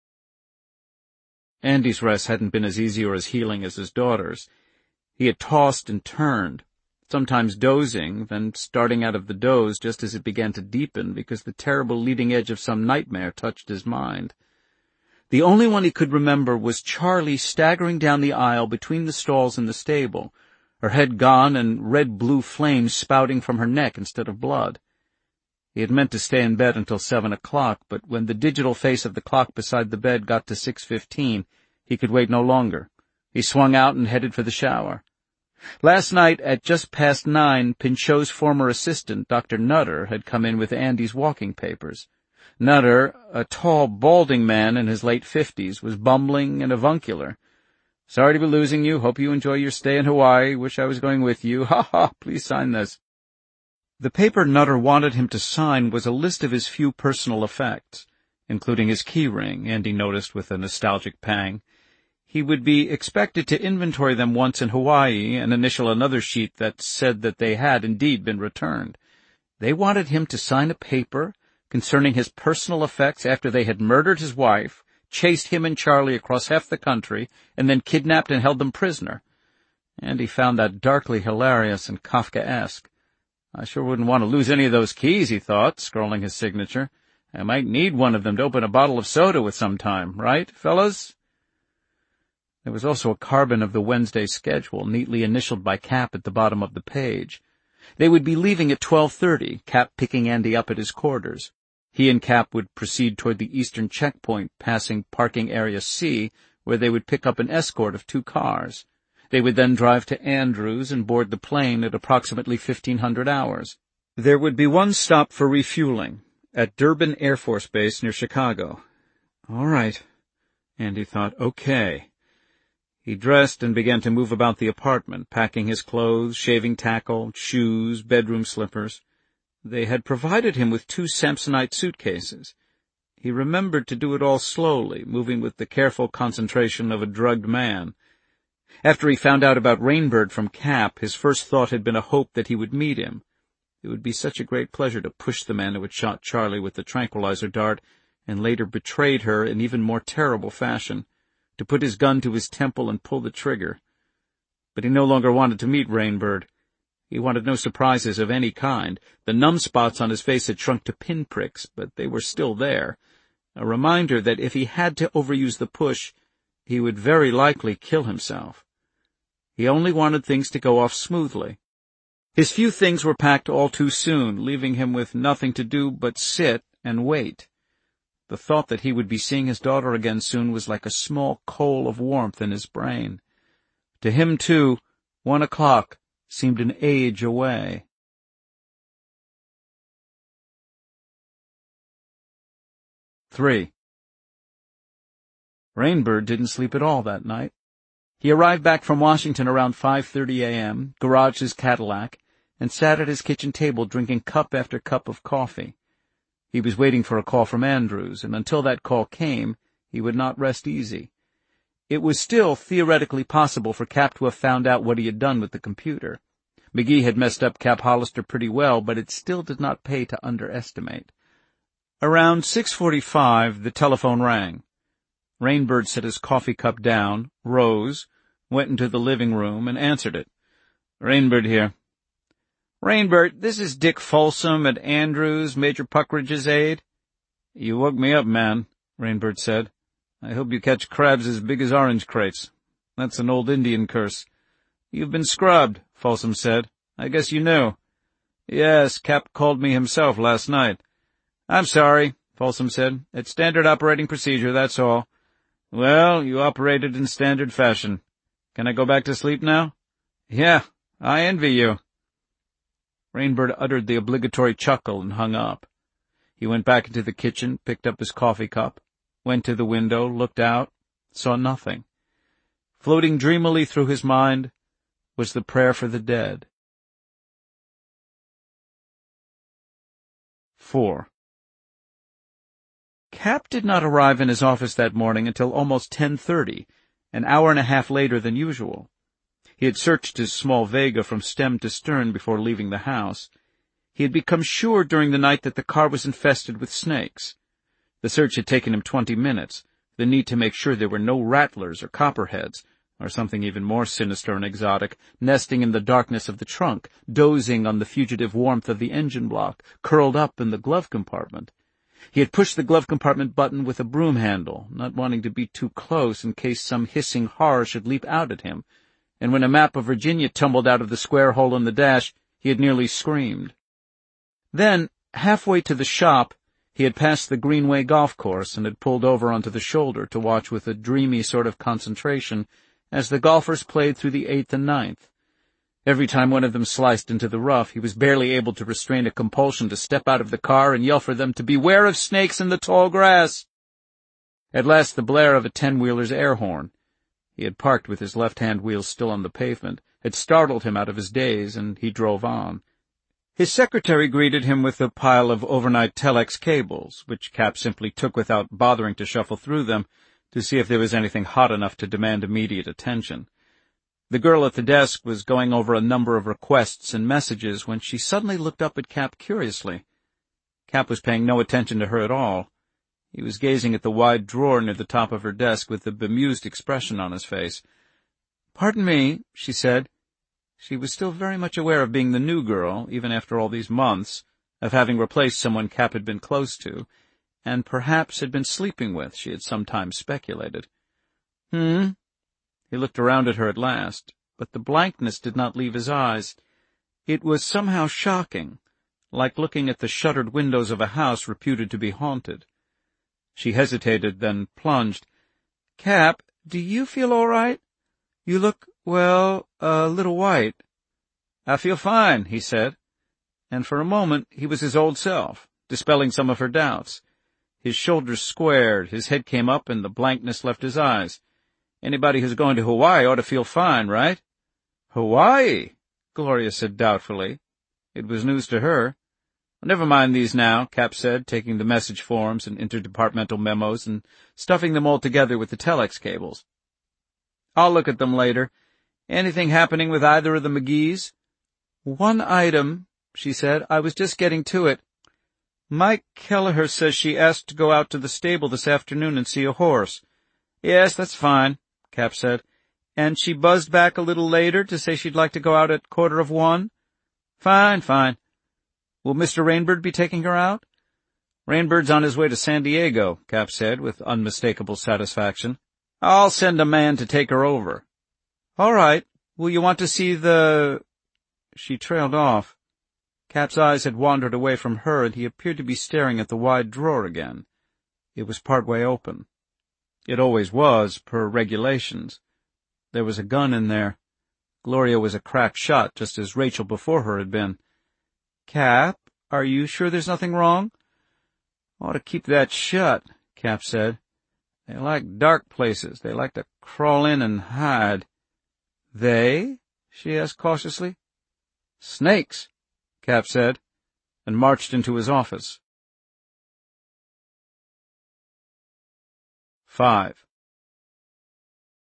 Andy's rest hadn't been as easy or as healing as his daughter's. He had tossed and turned, sometimes dozing, then starting out of the doze just as it began to deepen because the terrible leading edge of some nightmare touched his mind. The only one he could remember was Charlie staggering down the aisle between the stalls in the stable, her head gone and red-blue flames spouting from her neck instead of blood. He had meant to stay in bed until 7 o'clock, but when the digital face of the clock beside the bed got to 6:15, he could wait no longer. He swung out and headed for the shower. Last night, at just past 9, Pinchot's former assistant, Dr. Nutter, had come in with Andy's walking papers. Nutter, a tall, balding man in his late 50s, was bumbling and avuncular. "Sorry to be losing you. Hope you enjoy your stay in Hawaii. Wish I was going with you. Ha ha, please sign this." The paper Nutter wanted him to sign was a list of his few personal effects, including his key ring, Andy noticed with a nostalgic pang. He would be expected to inventory them once in Hawaii and initial another sheet that said that they had indeed been returned. They wanted him to sign a paper concerning his personal effects after they had murdered his wife, chased him and Charlie across half the country, and then kidnapped and held them prisoner. Andy found that darkly hilarious and Kafkaesque. "I sure wouldn't want to lose any of those keys," he thought, scrawling his signature. "I might need one of them to open a bottle of soda with some time, right, fellas?" There was also a carbon of the Wednesday schedule, neatly initialed by Cap at the bottom of the page. They would be leaving at 12:30, Cap picking Andy up at his quarters. He and Cap would proceed toward the eastern checkpoint, passing parking area C, where they would pick up an escort of 2 cars. They would then drive to Andrews and board the plane at approximately 1500 hours. There would be one stop for refueling, at Durbin Air Force Base near Chicago. All right, Andy thought, okay. He dressed and began to move about the apartment, packing his clothes, shaving tackle, shoes, bedroom slippers. They had provided him with 2 Samsonite suitcases. He remembered to do it all slowly, moving with the careful concentration of a drugged man. After he found out about Rainbird from Cap, his first thought had been a hope that he would meet him. It would be such a great pleasure to push the man who had shot Charlie with the tranquilizer dart and later betrayed her in even more terrible fashion, to put his gun to his temple and pull the trigger. But he no longer wanted to meet Rainbird. He wanted no surprises of any kind. The numb spots on his face had shrunk to pinpricks, but they were still there, a reminder that if he had to overuse the push, he would very likely kill himself. He only wanted things to go off smoothly. His few things were packed all too soon, leaving him with nothing to do but sit and wait. The thought that he would be seeing his daughter again soon was like a small coal of warmth in his brain. To him, too, 1 o'clock seemed an age away. 3. Rainbird didn't sleep at all that night. He arrived back from Washington around 5:30 a.m., garaged his Cadillac, and sat at his kitchen table drinking cup after cup of coffee. He was waiting for a call from Andrews, and until that call came, he would not rest easy. It was still theoretically possible for Cap to have found out what he had done with the computer. McGee had messed up Cap Hollister pretty well, but it still did not pay to underestimate. Around 6:45, the telephone rang. Rainbird set his coffee cup down, rose, went into the living room, and answered it. "Rainbird here." "Rainbird, this is Dick Folsom at Andrews, Major Puckridge's aide." "You woke me up, man," Rainbird said. "I hope you catch crabs as big as orange crates. That's an old Indian curse." "You've been scrubbed," Folsom said. "I guess you knew." "Yes, Cap called me himself last night." "I'm sorry," Folsom said. "It's standard operating procedure, that's all." "Well, you operated in standard fashion. Can I go back to sleep now?" "Yeah, I envy you." Rainbird uttered the obligatory chuckle and hung up. He went back into the kitchen, picked up his coffee cup, went to the window, looked out, saw nothing. Floating dreamily through his mind was the prayer for the dead. 4. Cap did not arrive in his office that morning until almost 10:30, an hour and a half later than usual. He had searched his small Vega from stem to stern before leaving the house. He had become sure during the night that the car was infested with snakes. The search had taken him 20 minutes, the need to make sure there were no rattlers or copperheads, or something even more sinister and exotic, nesting in the darkness of the trunk, dozing on the fugitive warmth of the engine block, curled up in the glove compartment. He had pushed the glove compartment button with a broom handle, not wanting to be too close in case some hissing horror should leap out at him, and when a map of Virginia tumbled out of the square hole in the dash, he had nearly screamed. Then, halfway to the shop, he had passed the Greenway golf course and had pulled over onto the shoulder to watch with a dreamy sort of concentration as the golfers played through the 8th and 9th. Every time one of them sliced into the rough, he was barely able to restrain a compulsion to step out of the car and yell for them to beware of snakes in the tall grass. At last the blare of a 10-wheeler's air horn. He had parked with his left-hand wheel still on the pavement, had startled him out of his daze, and he drove on. His secretary greeted him with a pile of overnight telex cables, which Cap simply took without bothering to shuffle through them to see if there was anything hot enough to demand immediate attention. The girl at the desk was going over a number of requests and messages when she suddenly looked up at Cap curiously. Cap was paying no attention to her at all. He was gazing at the wide drawer near the top of her desk with a bemused expression on his face. "Pardon me," she said. She was still very much aware of being the new girl, even after all these months, of having replaced someone Cap had been close to, and perhaps had been sleeping with, she had sometimes speculated. He looked around at her at last, but the blankness did not leave his eyes. It was somehow shocking, like looking at the shuttered windows of a house reputed to be haunted. She hesitated, then plunged. "Cap, do you feel all right? You look, well, a little white." "I feel fine," he said, and for a moment he was his old self, dispelling some of her doubts. His shoulders squared, his head came up, and the blankness left his eyes. "Anybody who's going to Hawaii ought to feel fine, right?" "Hawaii?" Gloria said doubtfully. It was news to her. "Never mind these now," Cap said, taking the message forms and interdepartmental memos and stuffing them all together with the telex cables. "I'll look at them later. Anything happening with either of the McGees?" "One item," she said. "I was just getting to it. Mike Kelleher says she asked to go out to the stable this afternoon and see a horse." "Yes, that's fine," Cap said. "And she buzzed back a little later to say she'd like to go out at 1:45. "Fine, fine. Will Mr. Rainbird be taking her out?" "Rainbird's on his way to San Diego," Cap said with unmistakable satisfaction. "I'll send a man to take her over." "All right. Will you want to see the—" She trailed off. Cap's eyes had wandered away from her, and he appeared to be staring at the wide drawer again. It was part way open. It always was, per regulations. There was a gun in there. Gloria was a crack shot, just as Rachel before her had been. "Cap, are you sure there's nothing wrong?" "Ought to keep that shut," Cap said. "They like dark places. They like to crawl in and hide." "They?" she asked cautiously. "Snakes," Cap said, and marched into his office. 5.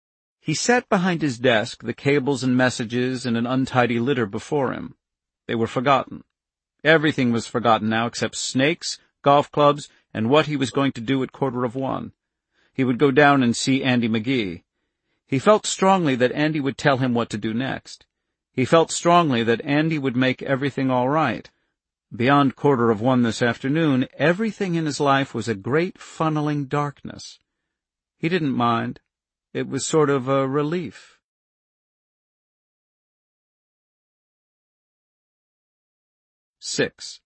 He sat behind his desk, the cables and messages in an untidy litter before him. They were forgotten. Everything was forgotten now except snakes, golf clubs, and what he was going to do at 1:15. He would go down and see Andy McGee. He felt strongly that Andy would tell him what to do next. He felt strongly that Andy would make everything all right. Beyond 1:15 this afternoon, everything in his life was a great funneling darkness. He didn't mind. It was sort of a relief. 6.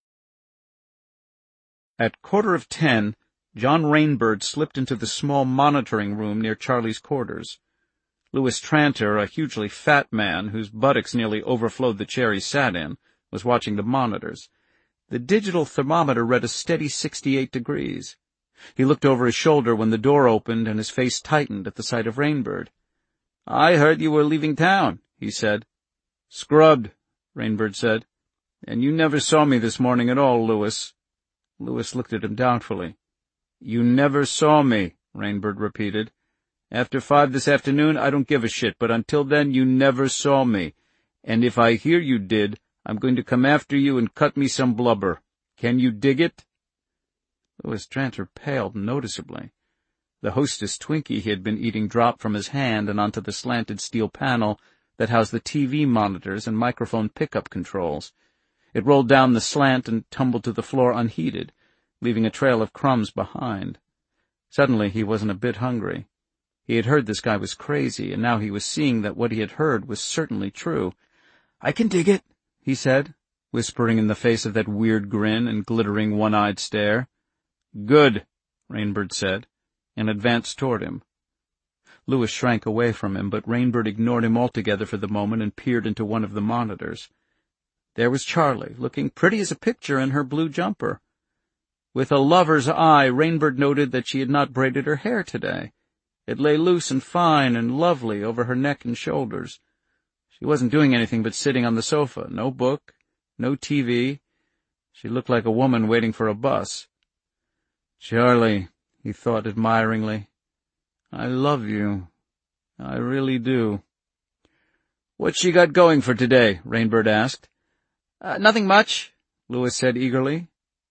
At 10:15, John Rainbird slipped into the small monitoring room near Charlie's quarters. Louis Tranter, a hugely fat man whose buttocks nearly overflowed the chair he sat in, was watching the monitors. The digital thermometer read a steady 68 degrees. He looked over his shoulder when the door opened and his face tightened at the sight of Rainbird. "I heard you were leaving town," he said. "Scrubbed," Rainbird said. "And you never saw me this morning at all, Louis." Louis looked at him doubtfully. "You never saw me," Rainbird repeated. "After 5 this afternoon, I don't give a shit, but until then you never saw me. And if I hear you did, I'm going to come after you and cut me some blubber. Can you dig it?" Louis Tranter paled noticeably. The Hostess Twinkie he had been eating dropped from his hand and onto the slanted steel panel that housed the TV monitors and microphone pickup controls. It rolled down the slant and tumbled to the floor unheeded, leaving a trail of crumbs behind. Suddenly he wasn't a bit hungry. He had heard this guy was crazy, and now he was seeing that what he had heard was certainly true. "I can dig it," he said, whispering in the face of that weird grin and glittering one-eyed stare. "Good," Rainbird said, and advanced toward him. Louis shrank away from him, but Rainbird ignored him altogether for the moment and peered into one of the monitors. There was Charlie, looking pretty as a picture in her blue jumper. With a lover's eye, Rainbird noted that she had not braided her hair today. It lay loose and fine and lovely over her neck and shoulders. She wasn't doing anything but sitting on the sofa. No book, no TV. She looked like a woman waiting for a bus. "Charlie," he thought admiringly, "I love you. I really do." "What's she got going for today?" Rainbird asked. "Nothing much," Louis said eagerly.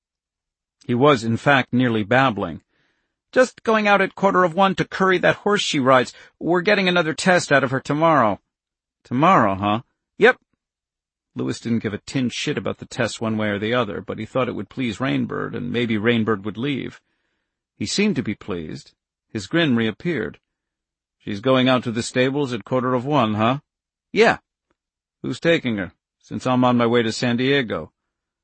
He was, in fact, nearly babbling. "Just going out at 1:15 to curry that horse she rides. We're getting another test out of her tomorrow." "Tomorrow, huh?" "Yep." Louis didn't give a tin shit about the test one way or the other, but he thought it would please Rainbird, and maybe Rainbird would leave. He seemed to be pleased. His grin reappeared. "She's going out to the stables at 1:15, huh?" "Yeah." "Who's taking her, since I'm on my way to San Diego?"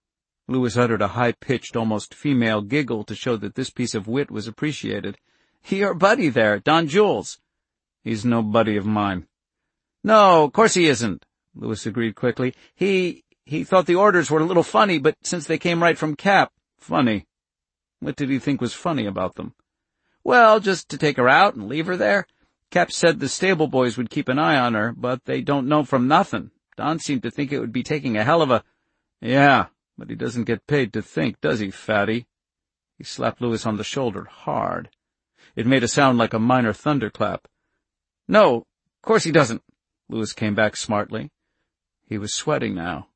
Louis uttered a high-pitched, almost female giggle to show that this piece of wit was appreciated. "Your buddy there, Don Jules." "He's no buddy of mine." "No, of course he isn't," Louis agreed quickly. He thought the orders were a little funny, but since they came right from Cap—" "Funny? What did he think was funny about them?" "Well, just to take her out and leave her there. Cap said the stable boys would keep an eye on her, but they don't know from nothing. Don seemed to think it would be taking a hell of a—" "Yeah, but he doesn't get paid to think, does he, fatty?" He slapped Louis on the shoulder hard. It made a sound like a minor thunderclap. "No, of course he doesn't," Louis came back smartly. He was sweating now.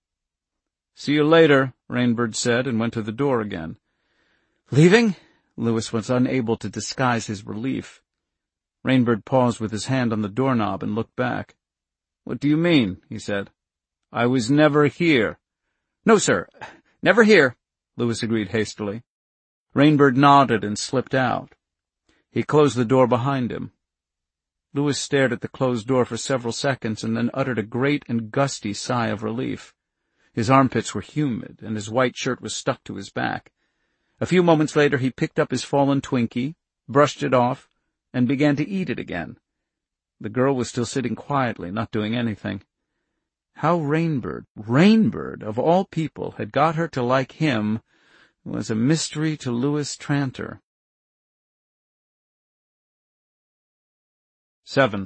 "See you later," Rainbird said, and went to the door again. "Leaving?" Louis was unable to disguise his relief. Rainbird paused with his hand on the doorknob and looked back. "What do you mean?" he said. "I was never here." "No, sir, never here," Louis agreed hastily. Rainbird nodded and slipped out. He closed the door behind him. Louis stared at the closed door for several seconds and then uttered a great and gusty sigh of relief. His armpits were humid, and his white shirt was stuck to his back. A few moments later he picked up his fallen Twinkie, brushed it off, and began to eat it again. The girl was still sitting quietly, not doing anything. How Rainbird, of all people, had got her to like him was a mystery to Louis Tranter. 7.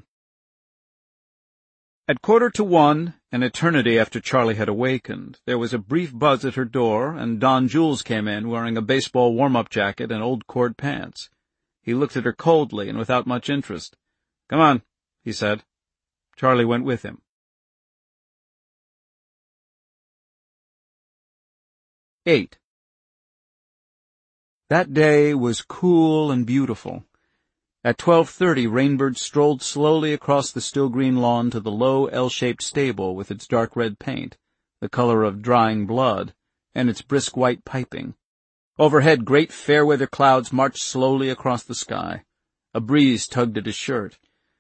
At 1:15, an eternity after Charlie had awakened, there was a brief buzz at her door, and Don Jules came in wearing a baseball warm-up jacket and old cord pants. He looked at her coldly and without much interest. "Come on," he said. Charlie went with him. 8. That day was cool and beautiful. At 12:30, Rainbird strolled slowly across the still green lawn to the low L-shaped stable with its dark red paint, the color of drying blood, and its brisk white piping. Overhead, great fair-weather clouds marched slowly across the sky. A breeze tugged at his shirt.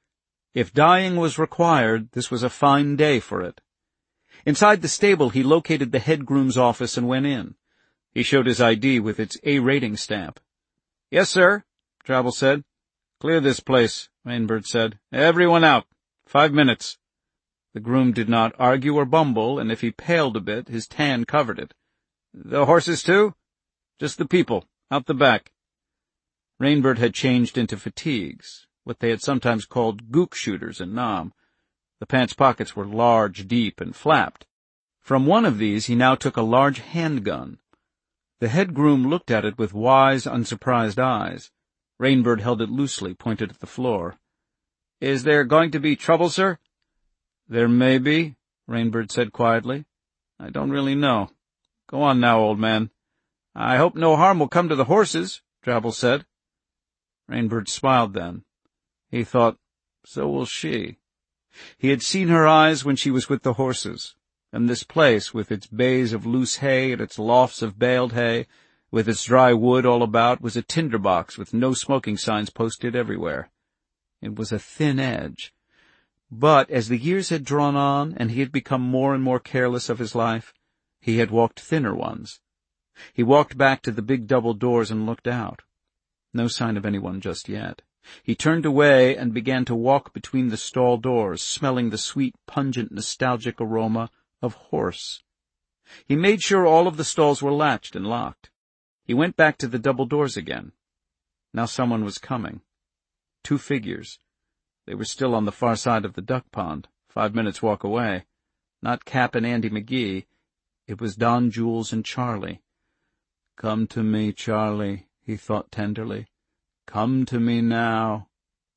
If dying was required, this was a fine day for it. Inside the stable, he located the head groom's office and went in. He showed his ID with its A rating stamp. "Yes, sir," Travel said. "Clear this place," Rainbird said. "Everyone out. 5 minutes." The groom did not argue or bumble, and if he paled a bit, his tan covered it. "The horses, too?" "Just the people. Out the back." Rainbird had changed into fatigues, what they had sometimes called gook shooters in Nam. The pants pockets were large, deep, and flapped. From one of these he now took a large handgun. The head groom looked at it with wise, unsurprised eyes. Rainbird held it loosely, pointed at the floor. "Is there going to be trouble, sir?" "There may be," Rainbird said quietly. "I don't really know. Go on now, old man." "I hope no harm will come to the horses," Travel said. Rainbird smiled then. He thought, so will she. He had seen her eyes when she was with the horses, and this place, with its bays of loose hay and its lofts of baled hay, with its dry wood all about, was a tinderbox with no smoking signs posted everywhere. It was a thin edge. But as the years had drawn on, and he had become more and more careless of his life, he had walked thinner ones. He walked back to the big double doors and looked out. No sign of anyone just yet. He turned away and began to walk between the stall doors, smelling the sweet, pungent, nostalgic aroma of horse. He made sure all of the stalls were latched and locked. He went back to the double doors again. Now someone was coming. 2 figures. They were still on the far side of the duck pond, 5 minutes' walk away. Not Cap and Andy McGee. It was Don Jules and Charlie. "Come to me, Charlie," he thought tenderly. "Come to me now."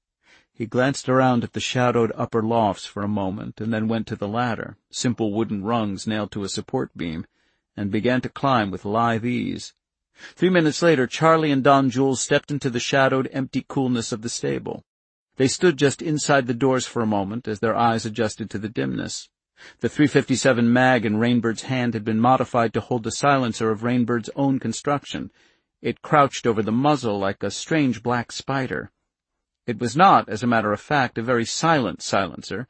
He glanced around at the shadowed upper lofts for a moment, and then went to the ladder, simple wooden rungs nailed to a support beam, and began to climb with lithe ease. 3 minutes later, Charlie and Don Jules stepped into the shadowed, empty coolness of the stable. They stood just inside the doors for a moment as their eyes adjusted to the dimness. The .357 mag in Rainbird's hand had been modified to hold the silencer of Rainbird's own construction. It crouched over the muzzle like a strange black spider. It was not, as a matter of fact, a very silent silencer.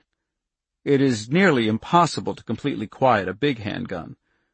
It is nearly impossible to completely quiet a big handgun.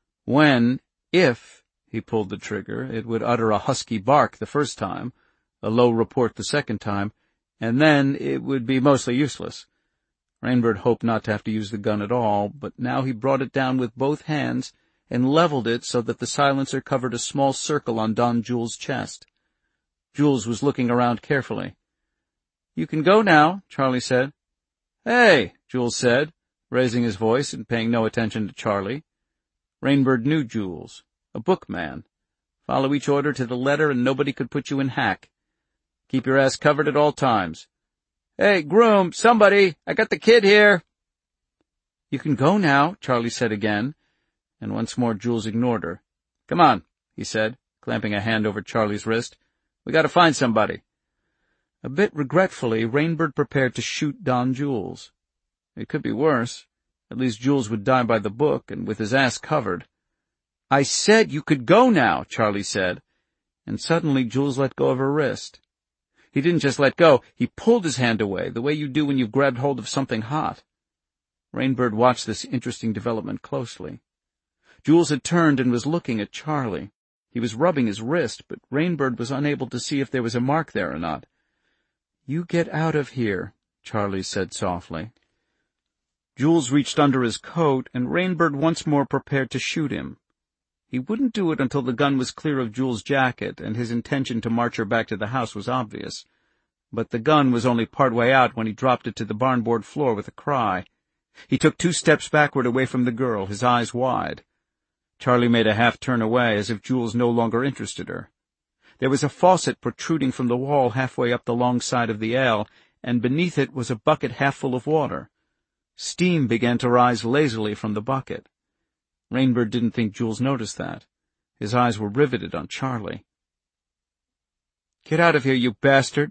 If he pulled the trigger, it would utter a husky bark the first time, a low report the second time, and then it would be mostly useless. Rainbird hoped not to have to use the gun at all, but now he brought it down with both hands and leveled it so that the silencer covered a small circle on Don Jules' chest. Jules was looking around carefully. "You can go now," Charlie said. "Hey," Jules said, raising his voice and paying no attention to Charlie. Rainbird knew Jules, a bookman. Follow each order to the letter and nobody could put you in hack. Keep your ass covered at all times. "Hey, groom, somebody, I got the kid here." "You can go now," Charlie said again, and once more Jules ignored her. "Come on," he said, clamping a hand over Charlie's wrist. "We gotta find somebody." A bit regretfully, Rainbird prepared to shoot Don Jules. It could be worse. At least Jules would die by the book, and with his ass covered. "I said you could go now," Charlie said, and suddenly Jules let go of her wrist. He didn't just let go, he pulled his hand away, the way you do when you've grabbed hold of something hot. Rainbird watched this interesting development closely. Jules had turned and was looking at Charlie. He was rubbing his wrist, but Rainbird was unable to see if there was a mark there or not. "You get out of here," Charlie said softly. Jules reached under his coat, and Rainbird once more prepared to shoot him. He wouldn't do it until the gun was clear of Jules' jacket, and his intention to march her back to the house was obvious. But the gun was only part way out when he dropped it to the barnboard floor with a cry. He took 2 steps backward away from the girl, his eyes wide. Charlie made a half-turn away, as if Jules no longer interested her. There was a faucet protruding from the wall halfway up the long side of the L, and beneath it was a bucket half full of water. Steam began to rise lazily from the bucket. Rainbird didn't think Jules noticed that. His eyes were riveted on Charlie. "Get out of here, you bastard,"